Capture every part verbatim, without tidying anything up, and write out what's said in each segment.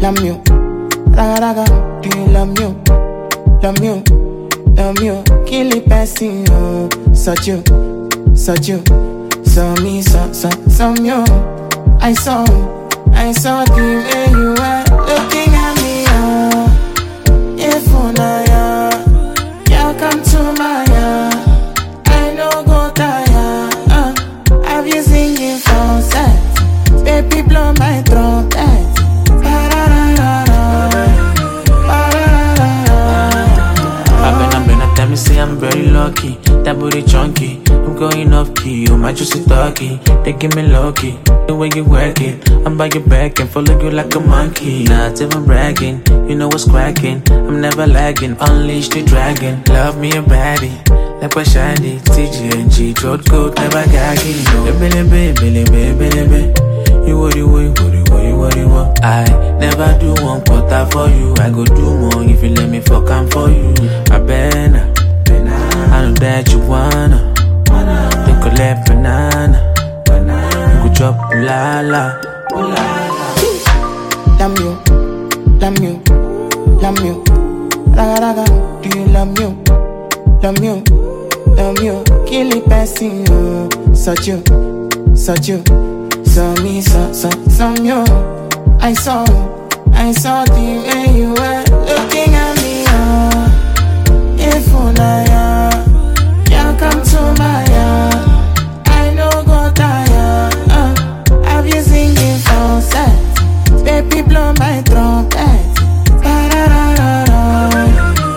love you, raga raga, do you love you, love you, love you, kill it passing you, such you, such you, so me, so, so, so you, I saw, I saw the way you were looking at me, oh, if una ya, ya come to my ya, I no go tire, uh, have you singing for sex, baby blow my trumpet. Tell me say I'm very lucky, that booty chunky. I'm going off key, oh my juicy talkie. They give me lucky, the way you work it. I'm by your back and follow you like a monkey. Not even bragging, you know what's cracking. I'm never lagging, unleash the dragon. Love me a baddie, like what shiny. T G N G, throat coat, never gagging. No, baby, baby, baby, baby. You what you want, what you want, you what you want. I never do one quarter for you. I go do more if you let me fuck I'm for you. I better, I know that you wanna. Then collect banana. You go drop la la. Love you, love you, love you, raga raga. Do you love you, love you, love you? Kill it passing you, such you, such you. So me, so, so, so you, I saw, I saw the way you were looking at me, oh, if una ya, ya come to my ya, I no go tire, uh, have you singing for sex, baby blow my trumpet, ba-da-da-da-da,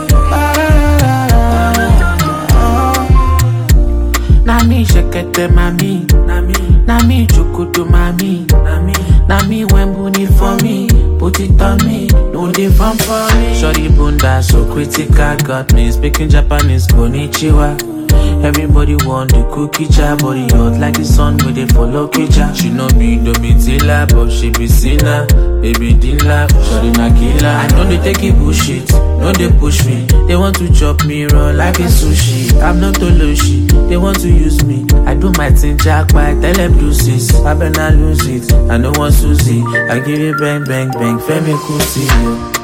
ba-da-da-da-da, na me shekete mami, na me. Na me chokuto mami, na me, na me when booty for me, put it on me, no dey fun for me. Shorty bunda so critical, got me speaking Japanese, konnichiwa. Everybody want the cookie jar, body hot like the sun with they follow kitchen. She know me domitilla, but she be sinner, baby dilla, shorty na killer. I know they take it bullshit, no they push me. They want to chop me raw like a sushi. I'm not Toloshi, they want to use me. I do my thing jack by tell them deuces. I better not lose it, I know one Susie. I give you bang bang bang, Femi Kuti.